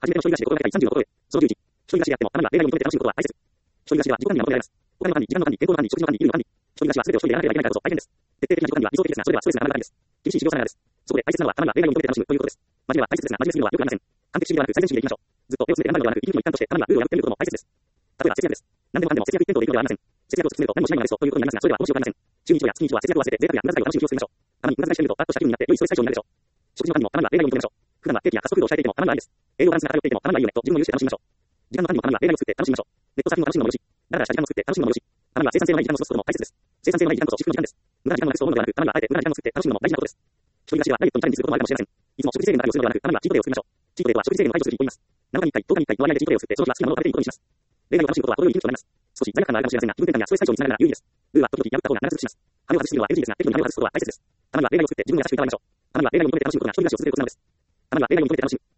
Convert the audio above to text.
初めての一人暮らしで心がけたい36ことへ。その11、一人暮らしであっても、あなたが恋愛を求めて楽しむことは大切。一人暮らしでは自己管理が求められます。お金の管理、時間の管理、健康の管理、食事の管理、衣類の管理。一人暮らしは全てを一人でやらなければいけないからこそ大変です。徹底的な自己管理は理想的ですが、それではストレスが溜まるからです。厳しい日常さながらです。そこで大切なのは、あなたが恋愛を求めて楽しむということです。真面目は大切ですが、真面目すぎるのは良くありません。完璧主義ではなく最善主義でいきましょう。ずっと手を詰めて頑張るのではなく、息の一環としてあなたがルールを破ってみることも大切です。例えば節約です。何でもかんでも節約一辺倒でいくのではありません。節約を進めると何もしないのがベストということになりますが、それでは面白くありません。週に1度や月に1度は節約を忘れて贅沢や無駄遣いを楽しむ日を過ごしましょう。たまに無駄遣いしてみると、パッとした気分になって良いストレス解消になるでしょう。食事の管理もあなたが恋愛を求めましょう。普段はケーキや加速度を控えていてもあなたがいいです。栄養バランスが偏っていてもあなたがいいよねと自分を許して楽しみましょう。時間の管理もあなたが恋愛を作って楽しみましょう。ネットサーフィンを楽しむのもよし、だらだらした時間を作って楽しむのもよし、あなたが生産性のない時間を過ごすことも大切です。生産性のない時間こそ至福の時間です。無駄な時間をなくすと思うのではなく、あなたがあえて無駄な時間を作って楽しむのも大事なことです。一人暮らしではダイエットにチャレンジすることもあるかもしれません。いつも食事制限の中でをするのではなく、あなたがチートデイを作りましょう。チートデイとは食事制限の排除する日と言います。7日に1回、10日に1回の割合でチートデイを作って、その日は好きなものを食べていいことにします。恋愛を楽しむことは程よい一日となります。少し罪悪感があるかもしれませんが、気分転換やストレス解消につながるなら有意義です。ルーは時々破った方が必ずします。羽を外すのは NG ですが、適度に羽を外すことは大切です。あなたが恋愛を作って自分を優しくいただきましょう。あなたが恋愛を求めて楽しむことが一人暮らしを続けることなのです。あなたが恋愛を求めて楽しむ。